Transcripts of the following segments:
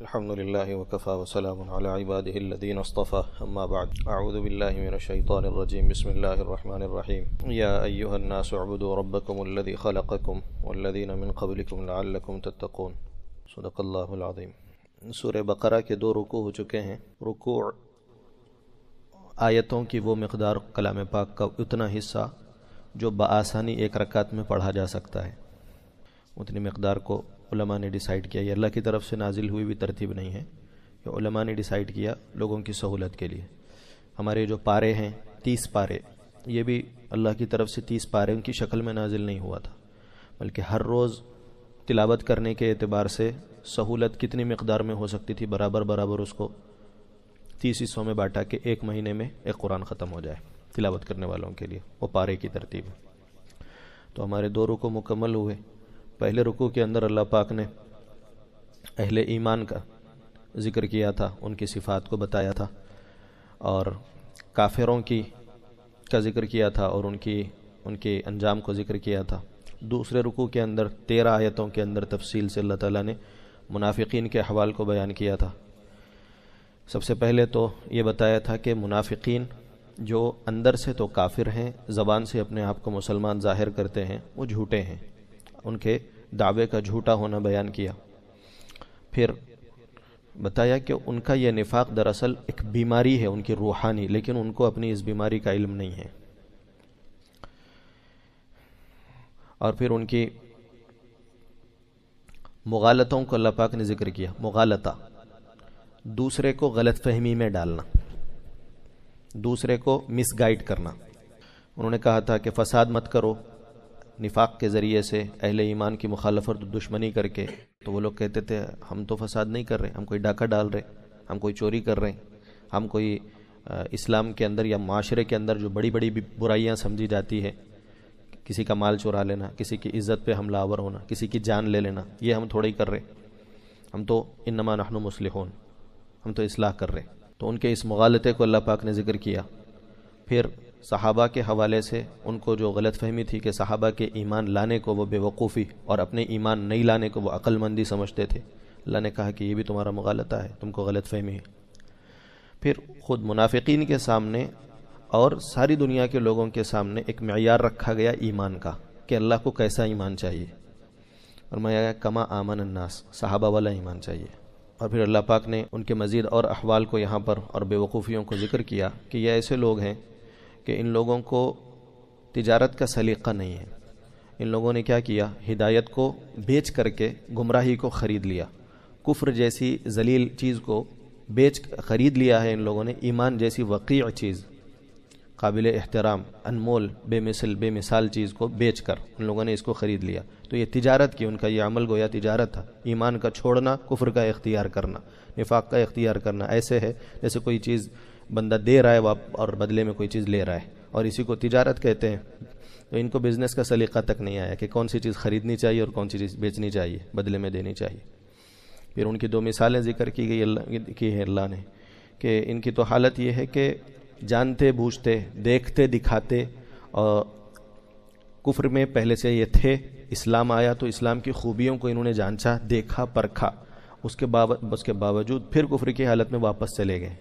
الحمد لله وكفى وسلام على عباده الذين اصطفى أما بعد أعوذ بالله من الشيطان الرجيم بسم الله الرحمن الرحيم يا أيها الناس اعبدوا ربكم الذي خلقكم والذين من قبلكم لعلكم تتقون صدق اللہ العظیم۔ سورہ بقرہ کے 2 رکوع ہو چکے ہیں۔ رکوع آیتوں کی وہ مقدار کلام پاک کا اتنا حصہ جو بآسانی ایک رکعت میں پڑھا جا سکتا ہے، اتنی مقدار کو علماء نے ڈیسائیڈ کیا۔ یہ اللہ کی طرف سے نازل ہوئی بھی ترتیب نہیں ہے، یہ علماء نے ڈیسائیڈ کیا لوگوں کی سہولت کے لیے۔ ہمارے جو پارے ہیں 30 پارے، یہ بھی اللہ کی طرف سے 30 پارے ان کی شکل میں نازل نہیں ہوا تھا، بلکہ ہر روز تلاوت کرنے کے اعتبار سے سہولت کتنی مقدار میں ہو سکتی تھی، برابر اس کو 30 حصوں میں بانٹا کہ ایک مہینے میں ایک قرآن ختم ہو جائے تلاوت کرنے والوں کے لیے، وہ پارے کی ترتیب۔ تو ہمارے 2 رکوع مکمل ہوئے۔ پہلے رکوع کے اندر اللہ پاک نے اہل ایمان کا ذکر کیا تھا، ان کی صفات کو بتایا تھا، اور کافروں کا ذکر کیا تھا اور ان کے انجام کو ذکر کیا تھا۔ دوسرے رکوع کے اندر 13 آیتوں کے اندر تفصیل سے اللہ تعالیٰ نے منافقین کے احوال کو بیان کیا تھا۔ سب سے پہلے تو یہ بتایا تھا کہ منافقین جو اندر سے تو کافر ہیں، زبان سے اپنے آپ کو مسلمان ظاہر کرتے ہیں، وہ جھوٹے ہیں، ان کے دعوے کا جھوٹا ہونا بیان کیا۔ پھر بتایا کہ ان کا یہ نفاق دراصل ایک بیماری ہے ان کی روحانی، لیکن ان کو اپنی اس بیماری کا علم نہیں ہے۔ اور پھر ان کی مغالطوں کو اللہ پاک نے ذکر کیا۔ مغالطہ، دوسرے کو غلط فہمی میں ڈالنا، دوسرے کو مس گائیڈ کرنا۔ انہوں نے کہا تھا کہ فساد مت کرو نفاق کے ذریعے سے، اہل ایمان کی مخالفت دشمنی کر کے۔ تو وہ لوگ کہتے تھے ہم تو فساد نہیں کر رہے، ہم کوئی ڈاکہ ڈال رہے، ہم کوئی چوری کر رہے ہیں، ہم کوئی اسلام کے اندر یا معاشرے کے اندر جو بڑی بڑی برائیاں سمجھی جاتی ہے، کسی کا مال چورا لینا، کسی کی عزت پہ حملہ آور ہونا، کسی کی جان لے لینا، یہ ہم تھوڑا ہی کر رہے، ہم تو انما نحن مصلحون، ہم تو اصلاح کر رہے۔ تو ان کے اس مغالطے کو اللہ پاک نے ذکر کیا۔ پھر صحابہ کے حوالے سے ان کو جو غلط فہمی تھی کہ صحابہ کے ایمان لانے کو وہ بے وقوفی اور اپنے ایمان نہیں لانے کو وہ عقل مندی سمجھتے تھے، اللہ نے کہا کہ یہ بھی تمہارا مغالطہ ہے، تم کو غلط فہمی ہے۔ پھر خود منافقین کے سامنے اور ساری دنیا کے لوگوں کے سامنے ایک معیار رکھا گیا ایمان کا، کہ اللہ کو کیسا ایمان چاہیے، اور میں کما آمن الناس، صحابہ والا ایمان چاہیے۔ اور پھر اللہ پاک نے ان کے مزید اور احوال کو یہاں پر اور بے وقوفیوں کو ذکر کیا کہ یہ ایسے لوگ ہیں کہ ان لوگوں کو تجارت کا سلیقہ نہیں ہے۔ ان لوگوں نے کیا کیا؟ ہدایت کو بیچ کر کے گمراہی کو خرید لیا، کفر جیسی ذلیل چیز کو خرید لیا ہے ان لوگوں نے، ایمان جیسی وقیع چیز، قابل احترام، انمول، بے مثال چیز کو بیچ کر ان لوگوں نے اس کو خرید لیا۔ تو یہ تجارت کی، ان کا یہ عمل گویا تجارت تھا، ایمان کا چھوڑنا، کفر کا اختیار کرنا، نفاق کا اختیار کرنا۔ ایسے ہے جیسے کوئی چیز بندہ دے رہا ہے اور بدلے میں کوئی چیز لے رہا ہے، اور اسی کو تجارت کہتے ہیں۔ تو ان کو بزنس کا سلیقہ تک نہیں آیا کہ کون سی چیز خریدنی چاہیے اور کون سی چیز بیچنی چاہیے، بدلے میں دینی چاہیے۔ پھر ان کی 2 مثالیں ذکر کی ہے اللہ نے، کہ ان کی تو حالت یہ ہے کہ جانتے بوجھتے، دیکھتے دکھاتے، اور کفر میں پہلے سے یہ تھے، اسلام آیا تو اسلام کی خوبیوں کو انہوں نے جانچا، دیکھا، پرکھا، اس کے باوجود پھر کفر کی حالت میں واپس چلے گئے۔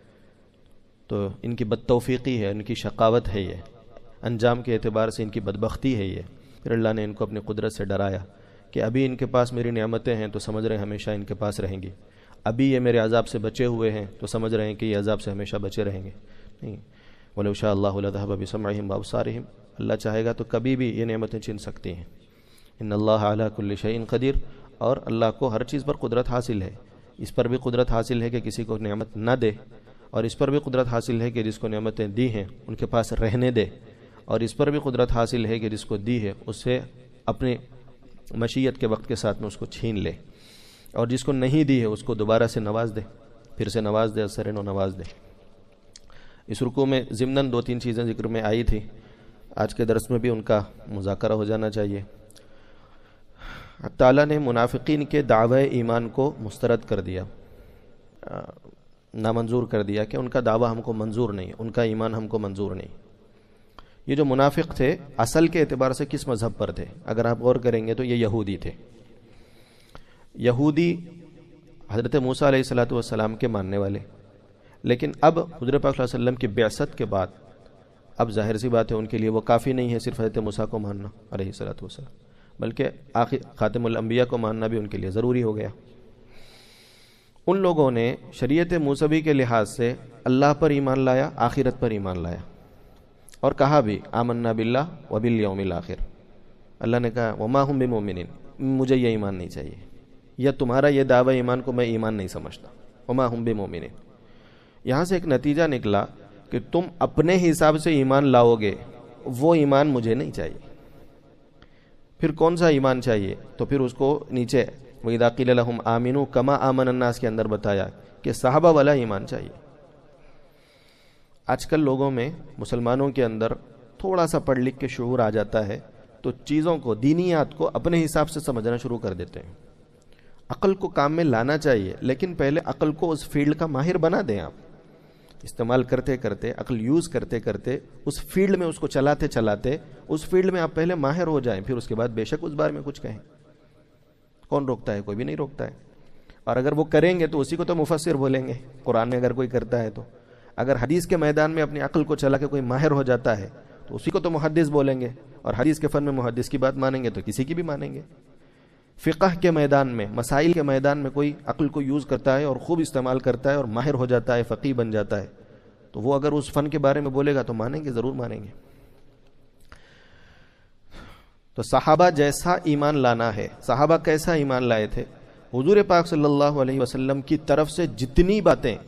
تو ان کی بدتوفیقی ہے، ان کی شقاوت ہے، یہ انجام کے اعتبار سے ان کی بدبختی ہے یہ۔ پھر اللہ نے ان کو اپنی قدرت سے ڈرایا کہ ابھی ان کے پاس میری نعمتیں ہیں تو سمجھ رہے ہیں ہمیشہ ان کے پاس رہیں گی، ابھی یہ میرے عذاب سے بچے ہوئے ہیں تو سمجھ رہے ہیں کہ یہ عذاب سے ہمیشہ بچے رہیں گے۔ نہیں، وَلَوْ شَاءَ اللَّهُ لَذَهَبَ بِسَمْعِهِمْ وَأَبْصَارِهِمْ، اللہ چاہے گا تو کبھی بھی یہ نعمتیں چھین سکتی ہیں۔ ان اللہ علی کل شیء قدیر، اور اللہ کو ہر چیز پر قدرت حاصل ہے۔ اس پر بھی قدرت حاصل ہے کہ کسی کو نعمت نہ دے، اور اس پر بھی قدرت حاصل ہے کہ جس کو نعمتیں دی ہیں ان کے پاس رہنے دے، اور اس پر بھی قدرت حاصل ہے کہ جس کو دی ہے اس سے اپنے مشیت کے وقت کے ساتھ میں اس کو چھین لے، اور جس کو نہیں دی ہے اس کو دوبارہ سے نواز دے، پھر سے نواز دے، اثر نو نواز دے۔ اس رکوع میں ضمناً 2-3 چیزیں ذکر میں آئی تھی، آج کے درس میں بھی ان کا مذاکرہ ہو جانا چاہیے۔ تعالیٰ نے منافقین کے دعوی ایمان کو مسترد کر دیا، نامنظور کر دیا، کہ ان کا دعویٰ ہم کو منظور نہیں، ان کا ایمان ہم کو منظور نہیں۔ یہ جو منافق تھے اصل کے اعتبار سے کس مذہب پر تھے؟ اگر آپ غور کریں گے تو یہ یہودی تھے۔ یہودی حضرت موسیٰ علیہ الصلوۃ والسلام کے ماننے والے، لیکن اب حضور پاک صلی اللہ علیہ وسلم کی بعثت کے بعد اب ظاہر سی بات ہے ان کے لیے وہ کافی نہیں ہے صرف حضرت موسیٰ کو ماننا علیہ الصلوۃ والسلام، بلکہ آخر خاتم الانبیاء کو ماننا بھی ان کے لیے ضروری ہو گیا۔ ان لوگوں نے شریعت موسوی کے لحاظ سے اللہ پر ایمان لایا، آخرت پر ایمان لایا، اور کہا بھی آمنا باللہ وبالیوم الآخر۔ اللہ نے کہا وما ہم بمؤمنین، مجھے یہ ایمان نہیں چاہیے، یا تمہارا یہ دعوی ایمان کو میں ایمان نہیں سمجھتا، وما ہم بمؤمنین۔ یہاں سے ایک نتیجہ نکلا کہ تم اپنے حساب سے ایمان لاؤ گے، وہ ایمان مجھے نہیں چاہیے۔ پھر کون سا ایمان چاہیے؟ تو پھر اس کو نیچے وَإِذَا قِيلَ لَهُمْ آمِنُوا كَمَا آمَنَ النَّاسِ کے اندر بتایا کہ صحابہ والا ایمان چاہیے۔ آج کل لوگوں میں، مسلمانوں کے اندر تھوڑا سا پڑھ لکھ کے شعور آ جاتا ہے تو چیزوں کو، دینیات کو اپنے حساب سے سمجھنا شروع کر دیتے ہیں۔ عقل کو کام میں لانا چاہیے، لیکن پہلے عقل کو اس فیلڈ کا ماہر بنا دیں۔ آپ استعمال کرتے کرتے، عقل یوز کرتے کرتے، اس فیلڈ میں اس کو چلاتے چلاتے اس فیلڈ میں آپ پہلے ماہر ہو جائیں، پھر اس کے بعد بے شک اس بارے میں کچھ کہیں۔ کون روکتا ہے؟ کوئی بھی نہیں روکتا ہے۔ اور اگر وہ کریں گے تو اسی کو تو مفسر بولیں گے، قرآن میں اگر کوئی کرتا ہے تو۔ اگر حدیث کے میدان میں اپنی عقل کو چلا کے کوئی ماہر ہو جاتا ہے تو اسی کو تو محدث بولیں گے، اور حدیث کے فن میں محدث کی بات مانیں گے تو کسی کی بھی مانیں گے۔ فقہ کے میدان میں، مسائل کے میدان میں کوئی عقل کو یوز کرتا ہے اور خوب استعمال کرتا ہے اور ماہر ہو جاتا ہے، فقیہ بن جاتا ہے، تو وہ اگر اس فن کے بارے میں بولے گا تو مانیں گے، ضرور مانیں گے۔ تو صحابہ جیسا ایمان لانا ہے۔ صحابہ کیسا ایمان لائے تھے؟ حضور پاک صلی اللہ علیہ وسلم کی طرف سے جتنی باتیں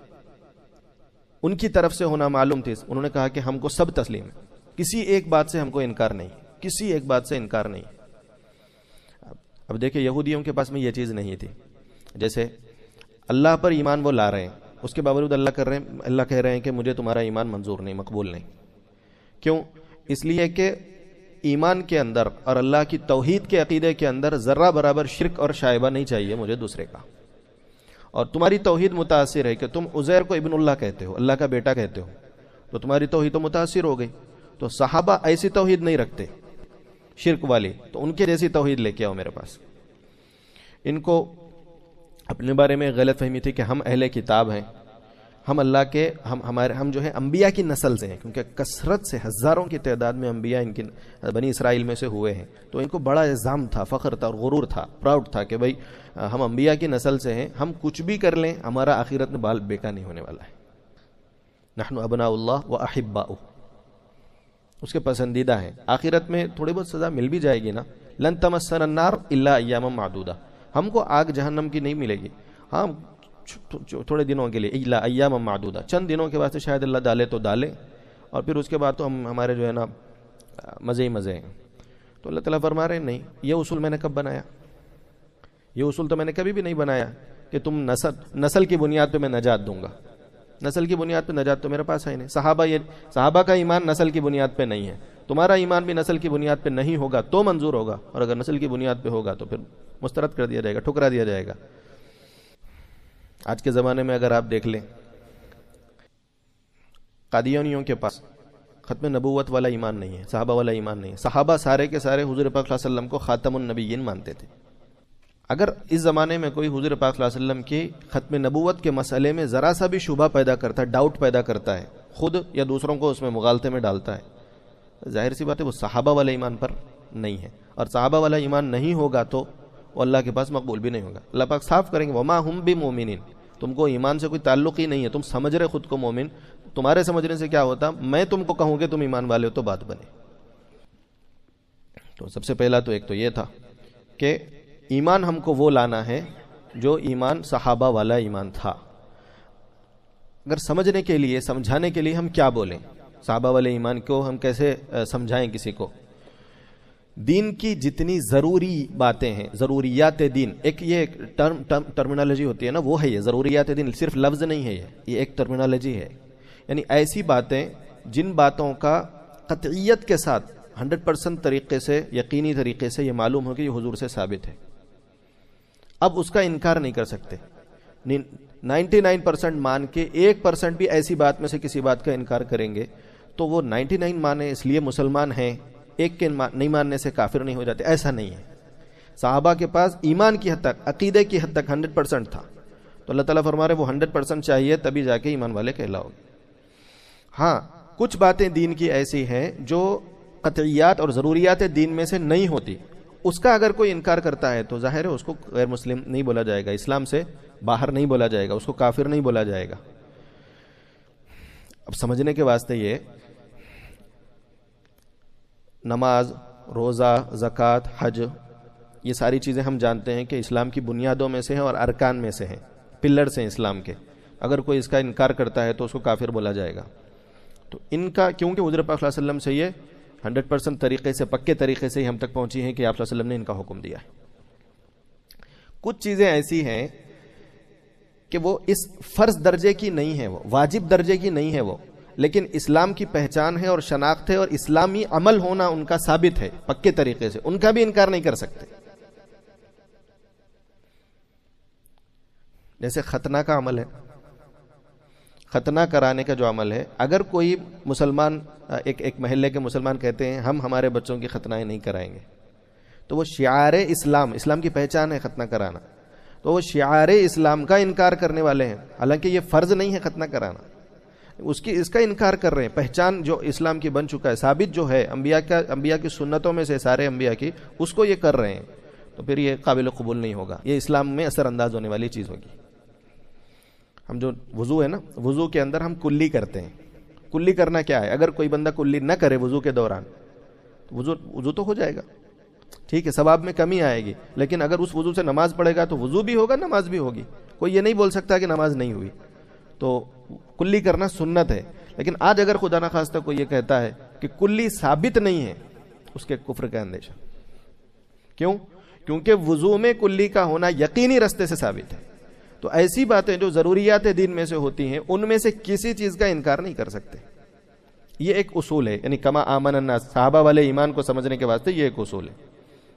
ان کی طرف سے ہونا معلوم تھی، انہوں نے کہا کہ ہم کو سب تسلیم ہے، کسی ایک بات سے ہم کو انکار نہیں، کسی ایک بات سے انکار نہیں۔ اب دیکھیں یہودیوں کے پاس میں یہ چیز نہیں تھی، جیسے اللہ پر ایمان وہ لا رہے ہیں، اس کے باوجود اللہ کہہ رہے ہیں کہ مجھے تمہارا ایمان منظور نہیں، مقبول نہیں۔ کیوں؟ اس لیے کہ ایمان کے اندر اور اللہ کی توحید کے عقیدے کے اندر ذرہ برابر شرک اور شائبہ نہیں چاہیے مجھے دوسرے کا۔ اور تمہاری توحید متاثر ہے کہ تم عزیر کو ابن اللہ کہتے ہو، اللہ کا بیٹا کہتے ہو، تو تمہاری توحید تو متاثر ہو گئی۔ تو صحابہ ایسی توحید نہیں رکھتے شرک والی، تو ان کے جیسی توحید لے کے آؤ میرے پاس۔ ان کو اپنے بارے میں غلط فہمی تھی کہ ہم اہل کتاب ہیں، ہم اللہ کے ہم جو ہے انبیاء کی نسل سے ہیں، کیونکہ کثرت سے ہزاروں کی تعداد میں انبیاء ان کی بنی اسرائیل میں سے ہوئے ہیں، تو ان کو بڑا الزام تھا، فخر تھا اور غرور تھا، پراؤڈ تھا کہ بھائی ہم انبیاء کی نسل سے ہیں، ہم کچھ بھی کر لیں ہمارا آخرت میں بال بیکار نہیں ہونے والا ہے۔ نحن ابناء اللہ و احباؤہ، اس کے پسندیدہ ہیں۔ آخرت میں تھوڑی بہت سزا مل بھی جائے گی نا، لن تمسنا النار الا ایاما معدودہ، ہم کو آگ جہنم کی نہیں ملے گی، ہاں تھوڑے دنوں کے لیے، الا ایاما معدودہ، چند دنوں کے واسطے شاید اللہ ڈالے تو ڈالے، اور پھر اس کے بعد تو ہمارے جو ہے نا مزے ہی مزے ہیں۔ تو اللہ تعالیٰ فرما رہے ہیں نہیں، یہ اصول میں نے کب بنایا؟ یہ اصول تو میں نے کبھی بھی نہیں بنایا کہ تم نسل کی بنیاد پہ میں نجات دوں گا۔ نسل کی بنیاد پہ نجات تو میرے پاس ہے نہیں۔ صحابہ کا ایمان نسل کی بنیاد پہ نہیں ہے، تمہارا ایمان بھی نسل کی بنیاد پہ نہیں ہوگا تو منظور ہوگا، اور اگر نسل کی بنیاد پہ ہوگا تو پھر مسترد کر دیا جائے گا، ٹھکرا دیا جائے گا۔ آج کے زمانے میں اگر آپ دیکھ لیں، قادیانیوں کے پاس ختم نبوت والا ایمان نہیں ہے، صحابہ والا ایمان نہیں ہے۔ صحابہ سارے کے سارے حضور پاک صلی اللہ علیہ وسلم کو خاتم النبیین مانتے تھے۔ اگر اس زمانے میں کوئی حضور پاک صلی اللہ علیہ وسلم کی ختم نبوت کے مسئلے میں ذرا سا بھی شبہ پیدا کرتا ہے، ڈاؤٹ پیدا کرتا ہے، خود یا دوسروں کو اس میں مغالطے میں ڈالتا ہے، ظاہر سی بات ہے وہ صحابہ والے ایمان پر نہیں ہے، اور صحابہ والا ایمان نہیں ہوگا تو وہ اللہ کے پاس مقبول بھی نہیں ہوگا۔ اللہ پاک صاف کریں گے وما ہم بمؤمنین، تم کو ایمان سے کوئی تعلق ہی نہیں ہے، تم سمجھ رہے خود کو مومن، تمہارے سمجھنے سے کیا ہوتا، میں تم کو کہوں کہ تم ایمان والے ہو تو بات بنے۔ تو سب سے پہلا تو ایک تو یہ تھا کہ ایمان ہم کو وہ لانا ہے جو ایمان صحابہ والا ایمان تھا۔ اگر سمجھنے کے لیے، سمجھانے کے لیے ہم کیا بولیں، صحابہ والے ایمان کو ہم کیسے سمجھائیں کسی کو؟ دین کی جتنی ضروری باتیں ہیں، ضروریات دین، ایک یہ ٹرمینالوجی ہوتی ہے نا، وہ ہے یہ ضروریات دین، صرف لفظ نہیں ہے، یہ ایک ٹرمینالوجی ہے، یعنی ایسی باتیں جن باتوں کا قطعیت کے ساتھ 100% طریقے سے، یقینی طریقے سے یہ معلوم ہو کہ یہ حضور سے ثابت ہے، اب اس کا انکار نہیں کر سکتے۔ 99% مان کے 1% بھی ایسی بات میں سے کسی بات کا انکار کریں گے تو وہ 99 مانے اس لیے مسلمان ہیں، ایک کے نہیں ماننے سے کافر نہیں ہو جاتے، ایسا نہیں ہے۔ صحابہ کے پاس ایمان کی حد تک، عقیدے کی حد تک 100% تھا، تو اللہ تعالیٰ فرما رہے وہ 100% چاہیے تبھی جا کے ایمان والے کہلاؤ گے. ہاں کچھ باتیں دین کی ایسی ہیں جو قطعیات اور ضروریات دین میں سے نہیں ہوتی، اس کا اگر کوئی انکار کرتا ہے تو ظاہر ہے اس کو غیر مسلم نہیں بولا جائے گا، اسلام سے باہر نہیں بولا جائے گا، اس کو کافر نہیں بولا جائے گا. اب سمجھنے کے واسطے یہ نماز، روزہ، زکوٰۃ، حج، یہ ساری چیزیں ہم جانتے ہیں کہ اسلام کی بنیادوں میں سے ہیں اور ارکان میں سے ہیں، پلرز ہیں اسلام کے. اگر کوئی اس کا انکار کرتا ہے تو اس کو کافر بولا جائے گا. تو ان کا کیونکہ حضور پاک صلی اللہ علیہ وسلم سے یہ 100% طریقے سے، پکے طریقے سے ہی ہم تک پہنچی ہیں کہ آپ صلی اللہ علیہ وسلم نے ان کا حکم دیا ہے. کچھ چیزیں ایسی ہیں کہ وہ اس فرض درجے کی نہیں ہے، وہ واجب درجے کی نہیں ہے، وہ لیکن اسلام کی پہچان ہے اور شناخت ہے اور اسلامی عمل ہونا ان کا ثابت ہے پکے طریقے سے، ان کا بھی انکار نہیں کر سکتے. جیسے ختنہ کا عمل ہے، ختنہ کرانے کا جو عمل ہے، اگر کوئی مسلمان ایک محلے کے مسلمان کہتے ہیں ہم ہمارے بچوں کی ختنائیں نہیں کرائیں گے، تو وہ شعار اسلام کی پہچان ہے ختنہ کرانا، تو وہ شعار اسلام کا انکار کرنے والے ہیں. حالانکہ یہ فرض نہیں ہے ختنہ کرانا، اس کا انکار کر رہے ہیں. پہچان جو اسلام کی بن چکا ہے، ثابت جو ہے انبیاء کی سنتوں میں سے، سارے انبیاء کی، اس کو یہ کر رہے ہیں، تو پھر یہ قابل قبول نہیں ہوگا، یہ اسلام میں اثر انداز ہونے والی چیز ہوگی. ہم جو وضو ہے نا، وضو کے اندر ہم کلی کرتے ہیں. کلی کرنا کیا ہے؟ اگر کوئی بندہ کلی نہ کرے وضو کے دوران تو وضو تو ہو جائے گا، ٹھیک ہے، ثواب میں کمی آئے گی، لیکن اگر اس وضو سے نماز پڑھے گا تو وضو بھی ہوگا، نماز بھی ہوگی. کوئی یہ نہیں بول سکتا کہ نماز نہیں ہوئی. تو کلی کرنا سنت ہے. لیکن آج اگر خدا نہ خواستہ کوئی یہ کہتا ہے کہ کلی ثابت نہیں ہے، اس کے کفر کا اندیشہ. کیوں؟ کیونکہ وضو میں کلی کا ہونا یقینی رستے سے ثابت ہے. تو ایسی باتیں جو ضروریات دین میں سے ہوتی ہیں، ان میں سے کسی چیز کا انکار نہیں کر سکتے. یہ ایک اصول ہے، یعنی کما آمن الناس، صحابہ والے ایمان کو سمجھنے کے واسطے یہ ایک اصول ہے.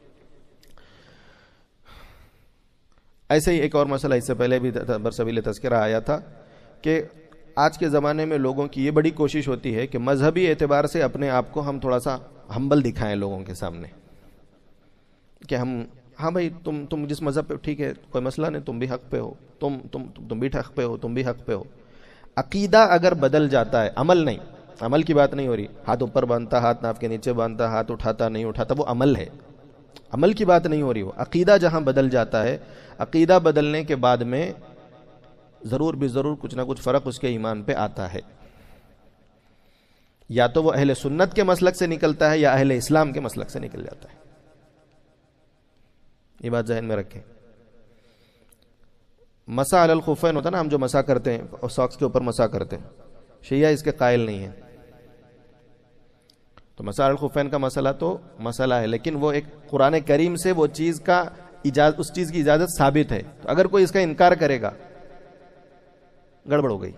ایسے ہی ایک اور مسئلہ اس سے پہلے بھی برسبیل تذکرہ آیا تھا کہ آج کے زمانے میں لوگوں کی یہ بڑی کوشش ہوتی ہے کہ مذہبی اعتبار سے اپنے آپ کو ہم تھوڑا سا ہمبل دکھائیں لوگوں کے سامنے، کہ ہم ہاں بھائی تم جس مذہب پہ، ٹھیک ہے، کوئی مسئلہ نہیں، تم بھی حق پہ ہو، تم بھی حق پہ ہو، تم بھی حق پہ ہو. عقیدہ اگر بدل جاتا ہے، عمل نہیں، عمل کی بات نہیں ہو رہی، ہاتھ اوپر باندھتا، ہاتھ ناف کے نیچے باندھتا، ہاتھ اٹھاتا نہیں اٹھاتا، وہ عمل ہے، عمل کی بات نہیں ہو رہی. وہ عقیدہ جہاں بدل جاتا ہے، عقیدہ بدلنے کے بعد میں ضرور بھی ضرور کچھ نہ کچھ فرق اس کے ایمان پہ آتا ہے. یا تو وہ اہل سنت کے مسلک سے نکلتا ہے یا اہل اسلام کے مسلک سے نکل جاتا ہے. یہ بات ذہن میں رکھیں. مسح علی الخفین ہوتا نا، ہم جو مسح کرتے ہیں اور ساکس کے اوپر مسح کرتے ہیں، شیعہ اس کے قائل نہیں ہیں. تو مسح علی الخفین کا مسئلہ تو مسئلہ ہے، لیکن وہ ایک قرآن کریم سے وہ چیز کا اس چیز کی اجازت ثابت ہے. تو اگر کوئی اس کا انکار کرے گا، گڑبڑ ہو گئی.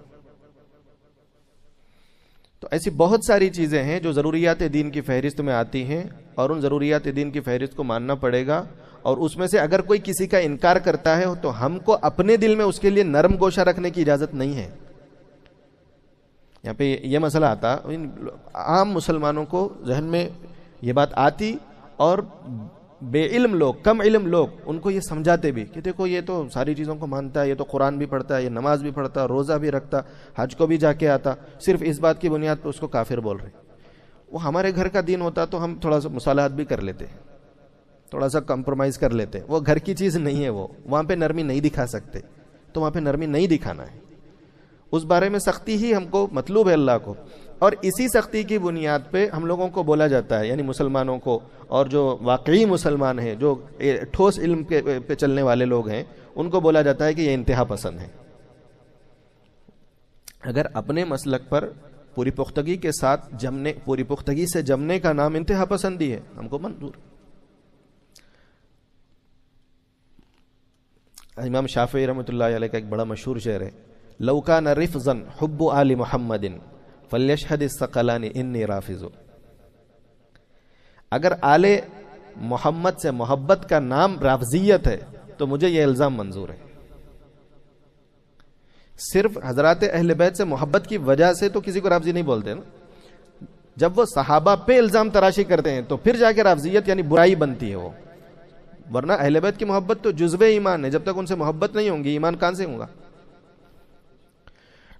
تو ایسی بہت ساری چیزیں ہیں جو ضروریات دین کی فہرست میں آتی ہیں، اور ان ضروریات دین کی فہرست کو ماننا پڑے گا. اور اس میں سے اگر کوئی کسی کا انکار کرتا ہے تو ہم کو اپنے دل میں اس کے لیے نرم گوشہ رکھنے کی اجازت نہیں ہے. یہاں پہ یہ مسئلہ آتا، عام مسلمانوں کو ذہن میں یہ بات آتی، اور بے علم لوگ، کم علم لوگ ان کو یہ سمجھاتے بھی کہ دیکھو یہ تو ساری چیزوں کو مانتا ہے، یہ تو قرآن بھی پڑھتا ہے، یہ نماز بھی پڑھتا ہے، روزہ بھی رکھتا، حج کو بھی جا کے آتا، صرف اس بات کی بنیاد پہ اس کو کافر بول رہے. وہ ہمارے گھر کا دین ہوتا تو ہم تھوڑا سا مصالحت بھی کر لیتے، تھوڑا سا کمپرومائز کر لیتے. وہ گھر کی چیز نہیں ہے، وہ وہاں پہ نرمی نہیں دکھا سکتے، تو وہاں پہ نرمی نہیں دکھانا ہے. اس بارے میں سختی ہی ہم کو مطلوب ہے اللہ کو، اور اسی سختی کی بنیاد پہ ہم لوگوں کو بولا جاتا ہے، یعنی مسلمانوں کو، اور جو واقعی مسلمان ہیں، جو ٹھوس علم پہ چلنے والے لوگ ہیں، ان کو بولا جاتا ہے کہ یہ انتہا پسند ہے. اگر اپنے مسلک پر پوری پختگی کے ساتھ جمنے، پوری پختگی سے جمنے کا نام انتہا پسندی ہے، ہم کو منظور. امام شافعی رحمۃ اللہ علیہ کا ایک بڑا مشہور شعر ہے، لو کان رفضا حب آل محمد فلیشہد الثقلان انی رافض. اگر آل محمد سے محبت کا نام رافضیت ہے تو مجھے یہ الزام منظور ہے. صرف حضرات اہل بیت سے محبت کی وجہ سے تو کسی کو رافضی نہیں بولتے نا. جب وہ صحابہ پہ الزام تراشی کرتے ہیں تو پھر جا کے رافضیت یعنی برائی بنتی ہے وہ. ورنہ اہل بیت کی محبت تو جزو ایمان ہے، جب تک ان سے محبت نہیں ہوں گی ایمان کہاں سے ہوگا.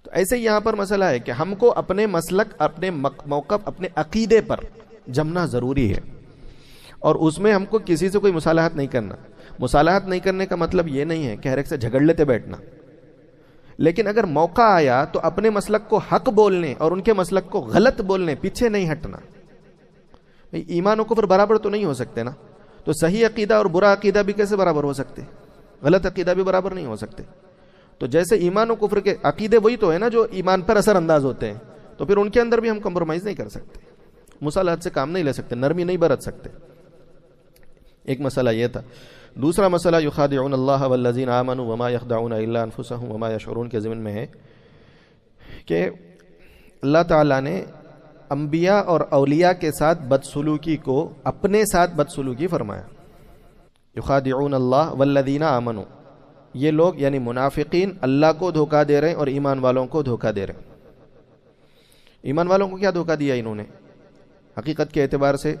تو ایسے یہاں پر مسئلہ ہے کہ ہم کو اپنے مسلک، اپنے موقف، اپنے عقیدے پر جمنا ضروری ہے، اور اس میں ہم کو کسی سے کوئی مصالحت نہیں کرنا۔ مصالحت نہیں کرنے کا مطلب یہ نہیں ہے کہ ہر ایک سے جھگڑ لیتے بیٹھنا، لیکن اگر موقع آیا تو اپنے مسلک کو حق بولنے اور ان کے مسلک کو غلط بولنے پیچھے نہیں ہٹنا۔ ایمان و کفر برابر تو نہیں ہو سکتے نا، تو صحیح عقیدہ اور برا عقیدہ بھی کیسے برابر ہو سکتے؟ غلط عقیدہ بھی برابر نہیں ہو سکتے۔ تو جیسے ایمان و کفر کے عقیدے وہی تو ہے نا جو ایمان پر اثر انداز ہوتے ہیں، تو پھر ان کے اندر بھی ہم کمپرومائز نہیں کر سکتے، مصالحت سے کام نہیں لے سکتے، نرمی نہیں برت سکتے۔ ایک مسئلہ یہ تھا۔ دوسرا مسئلہ یخادعون اللہ والذین آمنوا وما یخدعون الا انفسهم وما یشعرون کے ضمن میں ہے کہ اللہ تعالیٰ نے انبیاء اور اولیاء کے ساتھ بدسلوکی کو اپنے ساتھ بدسلوکی فرمایا۔ یخادعون اللہ والذین آمنوا، یہ لوگ یعنی منافقین اللہ کو دھوکہ دے رہے ہیں اور ایمان والوں کو دھوکہ دے رہے ہیں۔ ایمان والوں کو کیا دھوکہ دیا انہوں نے؟ حقیقت کے اعتبار سے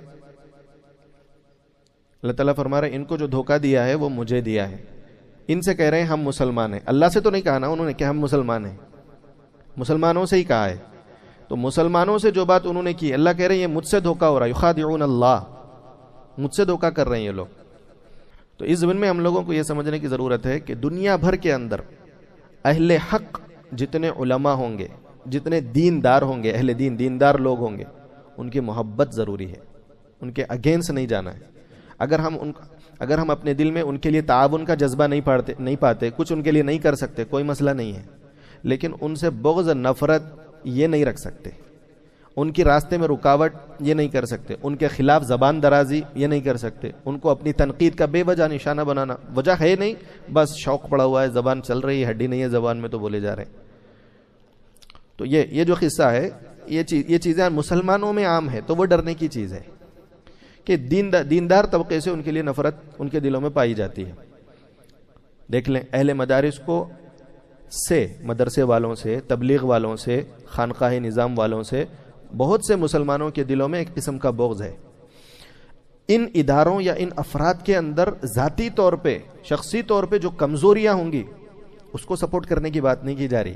اللہ تعالیٰ فرما رہے ہیں ان کو جو دھوکہ دیا ہے وہ مجھے دیا ہے۔ ان سے کہہ رہے ہیں ہم مسلمان ہیں، اللہ سے تو نہیں کہا نا انہوں نے کہ ہم مسلمان ہیں، مسلمانوں سے ہی کہا ہے۔ تو مسلمانوں سے جو بات انہوں نے کی، اللہ کہہ رہے ہیں یہ مجھ سے دھوکہ ہو رہا ہے، یخادعون اللہ، مجھ سے دھوکہ کر رہے ہیں یہ لوگ۔ تو اس ضمن میں ہم لوگوں کو یہ سمجھنے کی ضرورت ہے کہ دنیا بھر کے اندر اہل حق جتنے علماء ہوں گے، جتنے دیندار ہوں گے، اہل دین دیندار لوگ ہوں گے، ان کی محبت ضروری ہے، ان کے اگینسٹ نہیں جانا ہے۔ اگر ہم اپنے دل میں ان کے لیے تعاون کا جذبہ نہیں پاتے، کچھ ان کے لیے نہیں کر سکتے، کوئی مسئلہ نہیں ہے، لیکن ان سے بغض، نفرت یہ نہیں رکھ سکتے، ان کی راستے میں رکاوٹ یہ نہیں کر سکتے، ان کے خلاف زبان درازی یہ نہیں کر سکتے، ان کو اپنی تنقید کا بے وجہ نشانہ بنانا، وجہ ہے نہیں، بس شوق پڑا ہوا ہے، زبان چل رہی ہے، ہڈی نہیں ہے زبان میں تو بولے جا رہے ہیں۔ تو یہ جو قصہ ہے، یہ چیزیں مسلمانوں میں عام ہے، تو وہ ڈرنے کی چیز ہے کہ دیندار طبقے سے ان کے لیے نفرت ان کے دلوں میں پائی جاتی ہے۔ دیکھ لیں اہل مدارس کو سے، مدرسے والوں سے، تبلیغ والوں سے، خانقاہ نظام والوں سے بہت سے مسلمانوں کے دلوں میں ایک قسم کا بغض ہے۔ ان اداروں یا ان افراد کے اندر ذاتی طور پہ، شخصی طور پہ جو کمزوریاں ہوں گی اس کو سپورٹ کرنے کی بات نہیں کی جا رہی،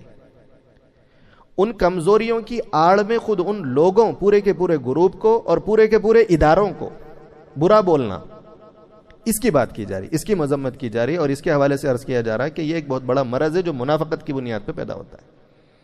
ان کمزوریوں کی آڑ میں خود ان لوگوں، پورے کے پورے گروپ کو اور پورے کے پورے اداروں کو برا بولنا، اس کی بات کی جا رہی، اس کی مذمت کی جا رہی، اور اس کے حوالے سے عرض کیا جا رہا ہے کہ یہ ایک بہت بڑا مرض ہے جو منافقت کی بنیاد پہ پیدا ہوتا ہے۔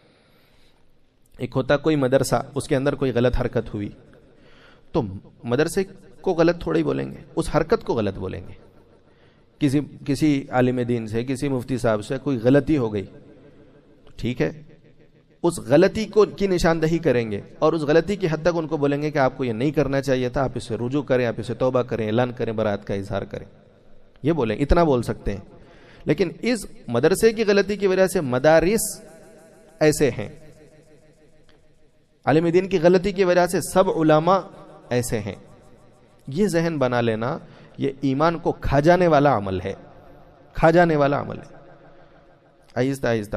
ایک ہوتا کوئی مدرسہ، اس کے اندر کوئی غلط حرکت ہوئی تو مدرسے کو غلط تھوڑی بولیں گے، اس حرکت کو غلط بولیں گے۔ کسی عالم دین سے، کسی مفتی صاحب سے کوئی غلطی ہو گئی تو ٹھیک ہے، اس غلطی کی نشاندہی کریں گے اور اس غلطی کی حد تک ان کو بولیں گے کہ آپ کو یہ نہیں کرنا چاہیے تھا، آپ اس سے رجوع کریں، آپ اس سے توبہ کریں، اعلان کریں، برات کا اظہار کریں، یہ بولیں، اتنا بول سکتے ہیں۔ لیکن اس مدرسے کی غلطی کی وجہ سے مدارس ایسے ہیں، عالم دین کی غلطی کی وجہ سے سب علماء ایسے ہیں، یہ ذہن بنا لینا یہ ایمان کو کھا جانے والا عمل ہے، کھا جانے والا عمل ہے۔ آہستہ آہستہ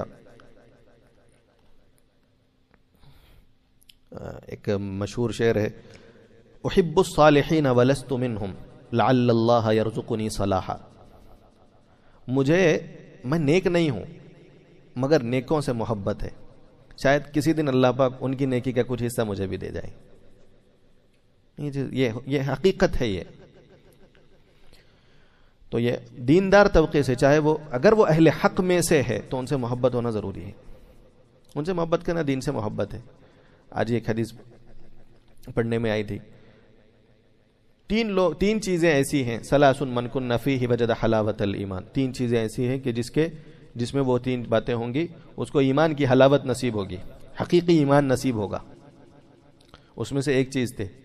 ایک مشہور شعر ہے، احب الصالحین ولست منہم لعل اللہ یرزقنی صلاحا، میں نیک نہیں ہوں مگر نیکوں سے محبت ہے، شاید کسی دن اللہ پاک ان کی نیکی کا کچھ حصہ مجھے بھی دے جائے۔ یہ حقیقت ہے۔ یہ تو یہ دیندار طبقے سے، چاہے وہ اگر وہ اہل حق میں سے ہے تو ان سے محبت ہونا ضروری ہے، ان سے محبت کرنا دین سے محبت ہے۔ آج ایک حدیث پڑھنے میں آئی تھی، تین چیزیں ایسی ہیں، ثلاث من کن فیہ وجد حلاوت الایمان، تین چیزیں ایسی ہیں کہ جس میں وہ تین باتیں ہوں گی اس کو ایمان کی حلاوت نصیب ہوگی، حقیقی ایمان نصیب ہوگا۔ اس میں سے ایک چیز تھی،